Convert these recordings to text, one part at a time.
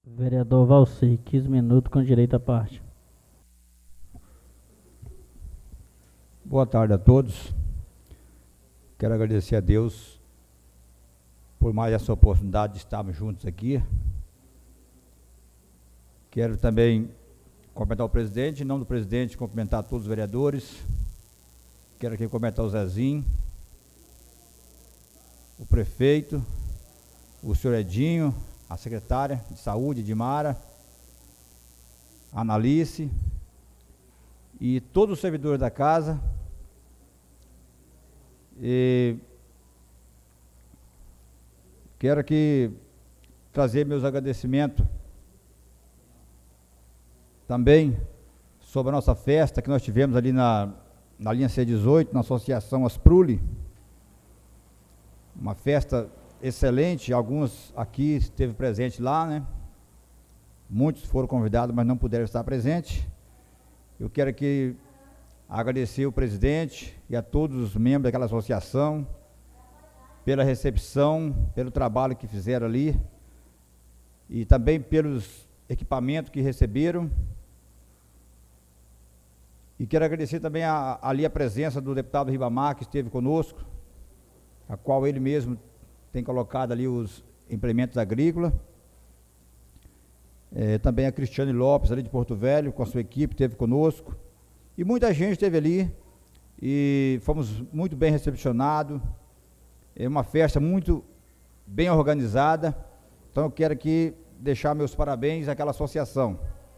Vereador Valci, 15 minutos com direito à parte. Boa tarde a todos. Quero agradecer a Deus por mais essa oportunidade de estarmos juntos aqui. Quero também cumprimentar o presidente, em nome do presidente, cumprimentar todos os vereadores. Quero aqui cumprimentar o Zezinho, o prefeito, o senhor Edinho, a secretária de saúde, Edmara, a Analice e todos os servidores da casa. E quero aqui trazer meus agradecimentos também sobre a nossa festa que nós tivemos ali na linha C18, na Associação Aspruli. Uma festa excelente, alguns aqui esteve presente lá, né? Muitos foram convidados, mas não puderam estar presentes. Eu quero aqui agradecer o presidente e a todos os membros daquela associação pela recepção, pelo trabalho que fizeram ali e também pelos equipamentos que receberam. E quero agradecer também ali a presença do deputado Ribamar, que esteve conosco, a qual ele mesmo tem colocado ali os implementos agrícolas. Também a Cristiane Lopes, ali de Porto Velho, com a sua equipe, esteve conosco. E muita gente esteve ali e fomos muito bem recepcionados. É uma festa muito bem organizada. Então eu quero aqui deixar meus parabéns àquela associação.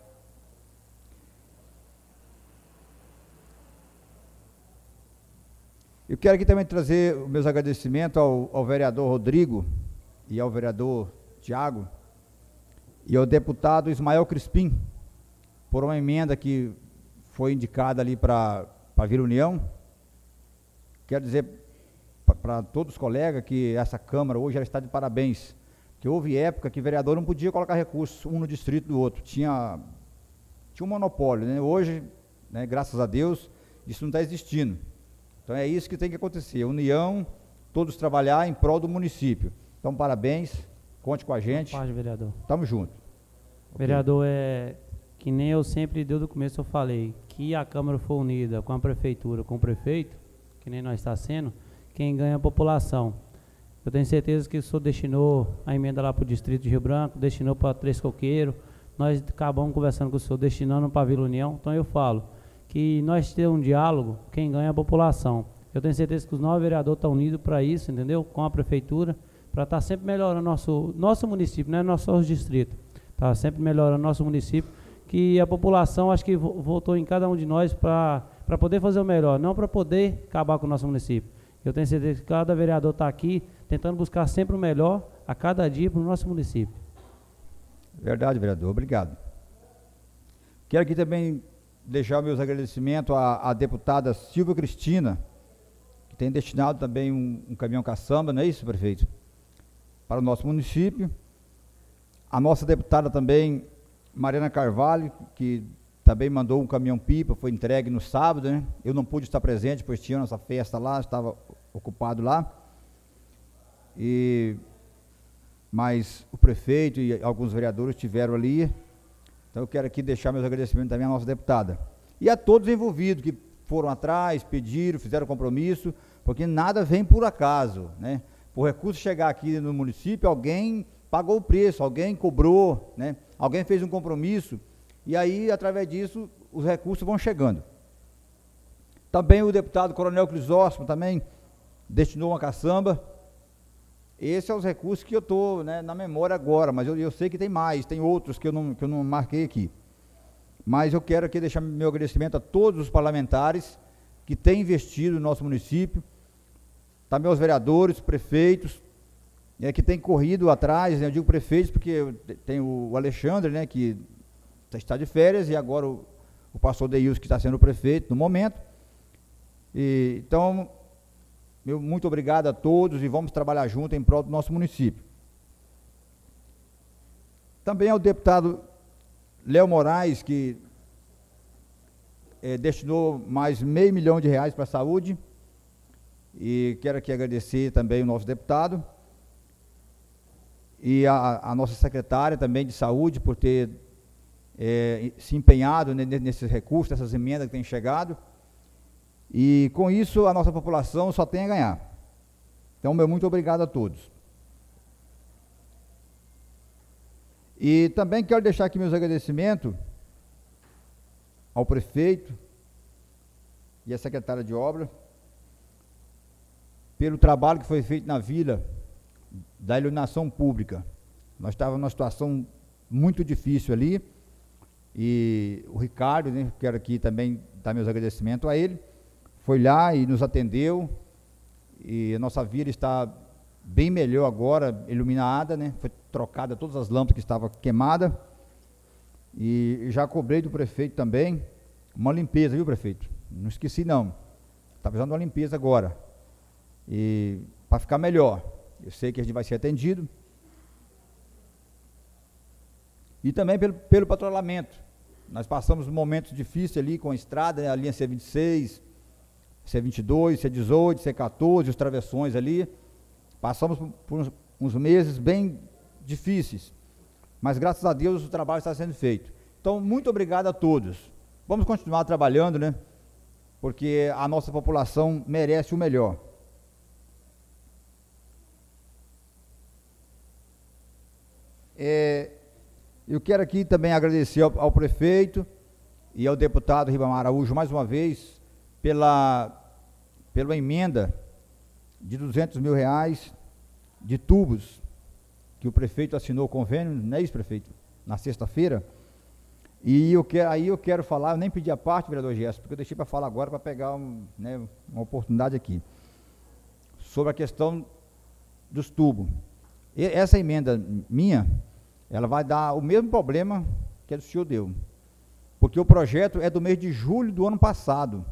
Eu quero aqui também trazer os meus agradecimentos ao vereador Rodrigo e ao vereador Tiago e ao deputado Ismael Crispim por uma emenda que foi indicada ali para a Vila União. Quero dizer para todos os colegas que essa Câmara hoje ela está de parabéns, que houve época que o vereador não podia colocar recursos um no distrito do outro, tinha um monopólio, né? Hoje, né, graças a Deus, isso não está existindo. Então é isso que tem que acontecer, união, todos trabalhar em prol do município. Então parabéns, conte com a gente. Boa tarde, vereador. Tamo junto. Vereador, que nem eu sempre, desde o começo eu falei, que a Câmara for unida com a Prefeitura, com o prefeito, que nem nós está sendo, quem ganha é a população. Eu tenho certeza que o senhor destinou a emenda lá para o distrito de Rio Branco, destinou para Três Coqueiros, nós acabamos conversando com o senhor, destinando para a Vila União. Então eu falo que nós temos um diálogo, quem ganha é a população. Eu tenho certeza que os 9 vereadores estão unidos para isso, entendeu? Com a Prefeitura, para estar sempre melhorando nosso município, não é nosso distrito. Está sempre melhorando nosso município, que a população acho que votou em cada um de nós para poder fazer o melhor, não para poder acabar com o nosso município. Eu tenho certeza que cada vereador está aqui tentando buscar sempre o melhor a cada dia para o nosso município. Verdade, vereador, obrigado. Quero aqui também deixar meus agradecimentos à deputada Silvia Cristina, que tem destinado também um caminhão caçamba, não é isso, prefeito? Para o nosso município. A nossa deputada também, Mariana Carvalho, que também mandou um caminhão-pipa, foi entregue no sábado, né? Eu não pude estar presente, pois tinha nossa festa lá, estava ocupado lá. Mas o prefeito e alguns vereadores estiveram ali. Então eu quero aqui deixar meus agradecimentos também à nossa deputada. E a todos envolvidos que foram atrás, pediram, fizeram compromisso, porque nada vem por acaso, né? Por recurso chegar aqui no município, alguém pagou o preço, alguém cobrou, né? Alguém fez um compromisso, e aí, através disso, os recursos vão chegando. Também o deputado Coronel Crisóstomo também destinou uma caçamba. Esses são os recursos que eu estou, né, na memória agora, mas eu sei que tem mais, tem outros que eu não marquei aqui. Mas eu quero aqui deixar meu agradecimento a todos os parlamentares que têm investido no nosso município, também aos vereadores, prefeitos, que têm corrido atrás, né? Eu digo prefeitos porque tem o Alexandre, né, que está de férias, e agora o pastor Deilson, que está sendo o prefeito no momento. Então, muito obrigado a todos e vamos trabalhar junto em prol do nosso município. Também ao deputado Léo Moraes, que destinou mais R$500 mil para a saúde, e quero aqui agradecer também o nosso deputado. e a nossa secretária também de saúde por ter se empenhado nesses recursos, nessas emendas que têm chegado. E com isso a nossa população só tem a ganhar. Então, meu muito obrigado a todos. E também quero deixar aqui meus agradecimentos ao prefeito e à secretária de obra pelo trabalho que foi feito na vila da iluminação pública. Nós estávamos numa situação muito difícil ali, e o Ricardo, né, quero aqui também dar meus agradecimentos a ele, foi lá e nos atendeu, e a nossa vila está bem melhor agora, iluminada, né? Foi trocada todas as lâmpadas que estavam queimadas, e já cobrei do prefeito também uma limpeza, viu, prefeito? Não esqueci não, está precisando de uma limpeza agora, e para ficar melhor. Eu sei que a gente vai ser atendido. E também pelo patrulhamento. Nós passamos momentos difíceis ali com a estrada, né, a linha C26, C22, C18, C14, os travessões ali. Passamos por uns meses bem difíceis, mas graças a Deus o trabalho está sendo feito. Então, muito obrigado a todos. Vamos continuar trabalhando, né? Porque a nossa população merece o melhor. Eu quero aqui também agradecer ao prefeito e ao deputado Ribamar Araújo mais uma vez pela emenda de R$200 mil de tubos que o prefeito assinou o convênio, não é isso, prefeito? Na sexta-feira. E eu quero falar, eu nem pedi a parte, vereador Gerson, porque eu deixei para falar agora para pegar uma oportunidade aqui, sobre a questão dos tubos. E essa emenda minha, ela vai dar o mesmo problema que a do senhor deu, porque o projeto é do mês de julho do ano passado.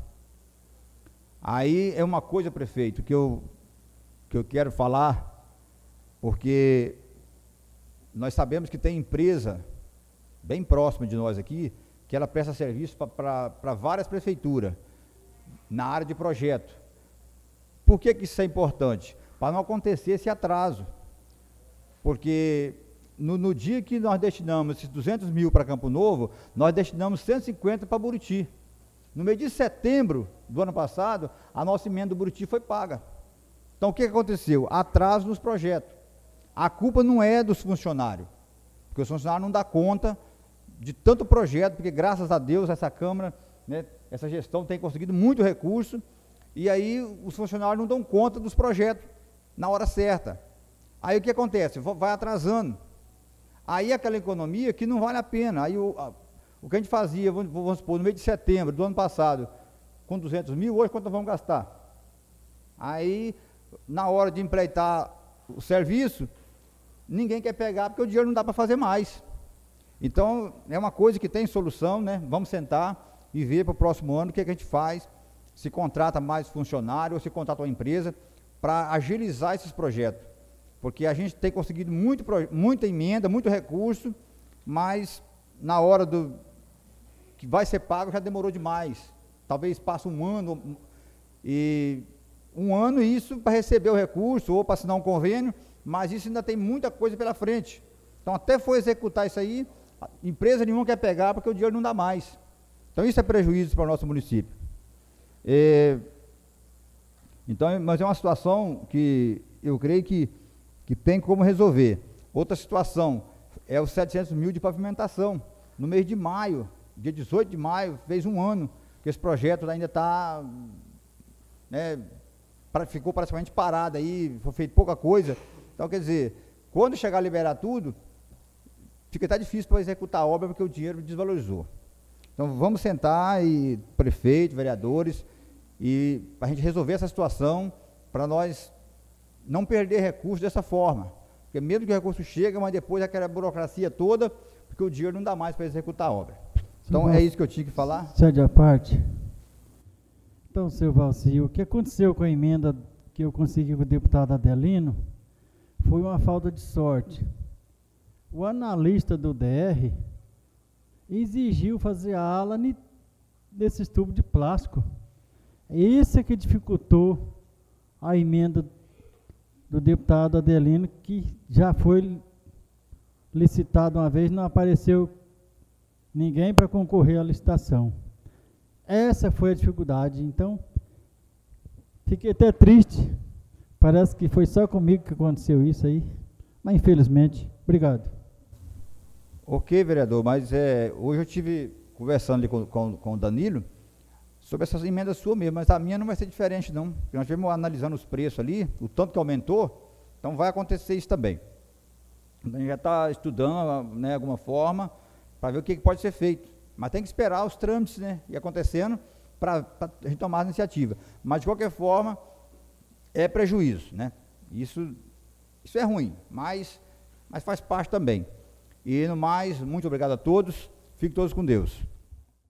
Aí é uma coisa, prefeito, que eu quero falar, porque nós sabemos que tem empresa bem próxima de nós aqui, que ela presta serviço para várias prefeituras, na área de projeto. Por que isso é importante? Para não acontecer esse atraso, porque no dia que nós destinamos esses 200 mil para Campo Novo, nós destinamos 150 para Buriti. No mês de setembro do ano passado, a nossa emenda do Buriti foi paga. Então, o que aconteceu? Atraso nos projetos. A culpa não é dos funcionários, porque os funcionários não dão conta de tanto projeto, porque graças a Deus essa Câmara, né, essa gestão tem conseguido muito recurso, e aí os funcionários não dão conta dos projetos na hora certa. Aí o que acontece? Vai atrasando. Aí aquela economia que não vale a pena. Aí o que a gente fazia, vamos supor, no mês de setembro do ano passado, com 200 mil, hoje quanto nós vamos gastar? Aí, na hora de empreitar o serviço, ninguém quer pegar, porque o dinheiro não dá para fazer mais. Então, é uma coisa que tem solução, né? Vamos sentar e ver para o próximo ano o que a gente faz, se contrata mais funcionário ou se contrata uma empresa para agilizar esses projetos. Porque a gente tem conseguido muita emenda, muito recurso, mas na hora que vai ser pago já demorou demais. Talvez passe um ano, e isso para receber o recurso ou para assinar um convênio, mas isso ainda tem muita coisa pela frente. Então, até for executar isso aí, empresa nenhuma quer pegar porque o dinheiro não dá mais. Então, isso é prejuízo para o nosso município. Então, mas é uma situação que eu creio que tem como resolver. Outra situação é os 700 mil de pavimentação. No mês de maio, dia 18 de maio, fez um ano que esse projeto ainda está, né, ficou praticamente parado aí, foi feito pouca coisa. Então, quer dizer, quando chegar a liberar tudo, fica até difícil para executar a obra, porque o dinheiro desvalorizou. Então, vamos sentar, e prefeito, vereadores, e para a gente resolver essa situação, para nós não perder recursos dessa forma, porque mesmo que o recurso chegue, mas depois aquela burocracia toda, porque o dinheiro não dá mais para executar a obra. Então, é isso que eu tinha que falar. Cede a parte. Então, seu Valci, o que aconteceu com a emenda que eu consegui com o deputado Adelino foi uma falta de sorte. O analista do DR exigiu fazer a ala desses tubos de plástico. Esse é que dificultou a emenda do deputado Adelino, que já foi licitado uma vez, não apareceu ninguém para concorrer à licitação. Essa foi a dificuldade. Então, fiquei até triste. Parece que foi só comigo que aconteceu isso aí. Mas, infelizmente, obrigado. Ok, vereador, mas hoje eu estive conversando ali com o Danilo sobre essas emendas suas mesmo, mas a minha não vai ser diferente não, porque nós estivemos analisando os preços ali, o tanto que aumentou, então vai acontecer isso também. A gente já está estudando, né, alguma forma, para ver o que pode ser feito, mas tem que esperar os trâmites, né, ir acontecendo, para a gente tomar a iniciativa. Mas, de qualquer forma, é prejuízo, né, isso é ruim, mas faz parte também. E no mais, muito obrigado a todos, fiquem todos com Deus.